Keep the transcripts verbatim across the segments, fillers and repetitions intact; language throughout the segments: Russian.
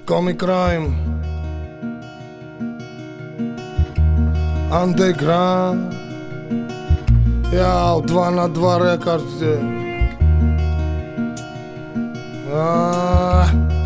Comic Crime, Underground, Яу, два на два рекорд здесь. А.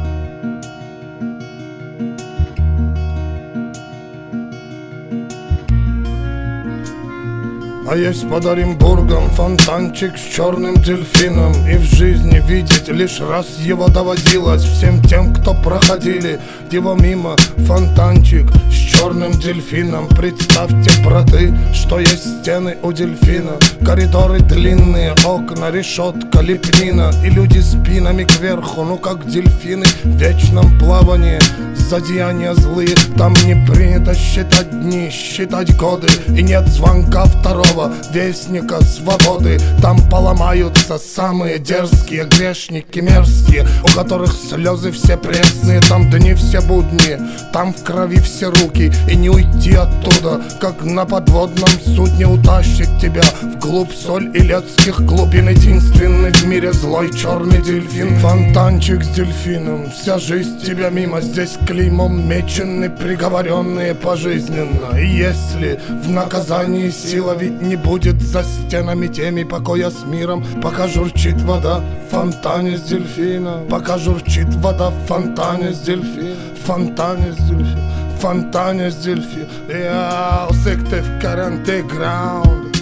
А есть под Оренбургом фонтанчик с черным дельфином, и в жизни видеть лишь раз его доводилось всем тем, кто проходили его мимо. Фонтанчик с черным дельфином. Представьте, браты, что есть стены у дельфина, коридоры длинные, окна, решетка, лепнина, и люди спинами кверху, ну как дельфины в вечном плавании. Злодеяния злые, там не принято считать дни, считать годы, и нет звонка второго вестника свободы. Там поломаются самые дерзкие грешники мерзкие, у которых слезы все пресные. Там дни все будни, там в крови все руки, и не уйти оттуда, как на подводном судне утащит тебя вглубь соль илецких глубин. Единственный в мире злой черный дельфин. Фонтанчик с дельфином, вся жизнь тебя мимо. Здесь клеймом мечены приговоренные пожизненно. И если в наказании сила ведь не будет за стенами теми покоя с миром, пока журчит вода в фонтане с дельфином, пока журчит вода в фонтане с дельфином, в фонтане с дельфином, в фонтане с дельфином. Я сектив карантеграунд.